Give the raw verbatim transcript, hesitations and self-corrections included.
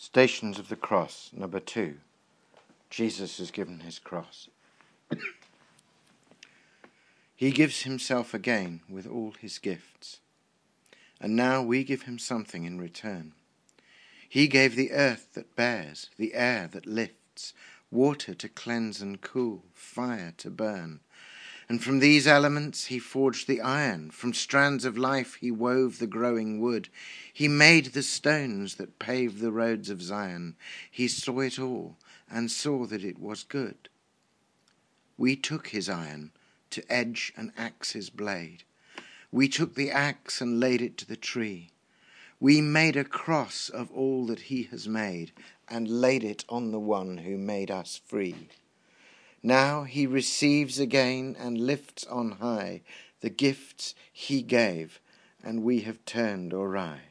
Stations of the Cross, number two. Jesus has given his cross. He gives himself again with all his gifts, and now we give him something in return. He gave the earth that bears, the air that lifts, water to cleanse and cool, fire to burn. And from these elements he forged the iron, from strands of life he wove the growing wood. He made the stones that pave the roads of Zion. He saw it all and saw that it was good. We took his iron to edge an axe's blade. We took the axe and laid it to the tree. We made a cross of all that he has made and laid it on the one who made us free. Now he receives again and lifts on high the gifts he gave, and we have turned awry.